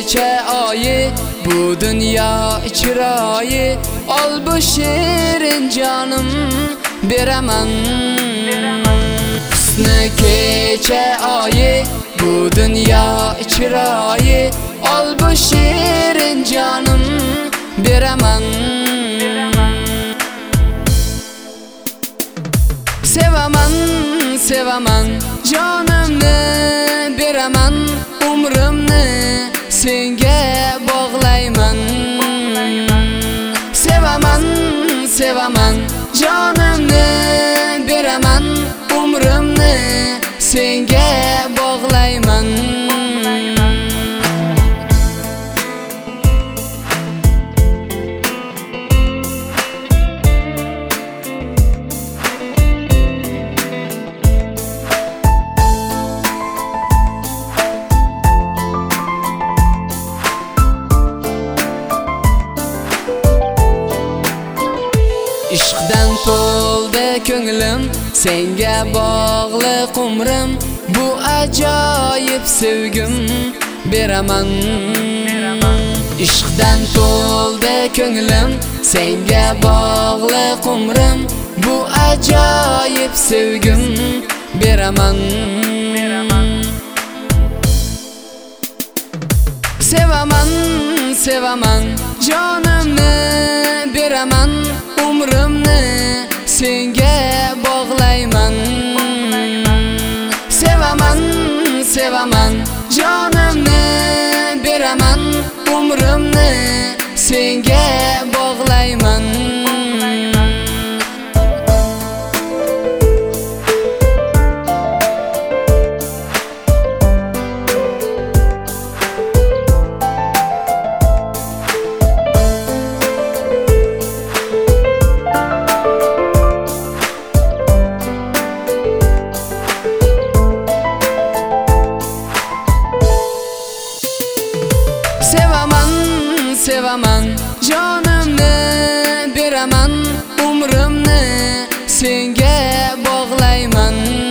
kecha oyi, bu dünya chiroyi, ol bu shirin jonim beraman. Husni kecha oyi, bu dünya chiroyi, ol bu shirin jonim beraman. Sevaman, sevaman, jonimni beraman, umrimni senga bog'layman. Sevaman, sevaman, jonimni beraman, umrimni senga bog'layman. Ishqdan to'ldi ko'nglim, senga bog'liq umrim, bu ajoyib sevgim beraman. Ishqdan to'ldi ko'nglim, senga bog'liq umrim, bu ajoyib sevgim beraman. Sevaman, sevaman, jonimni beraman, umrimni senga bog'layman. Sevaman, sevaman, jonimni beraman, umrimni senga bog'layman. Sevaman, sevaman, jonimni beraman, umrimni senga bog'layman.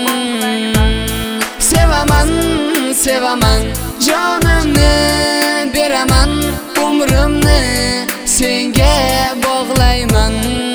Sevaman, sevaman, jonimni beraman, umrimni senga bog'layman.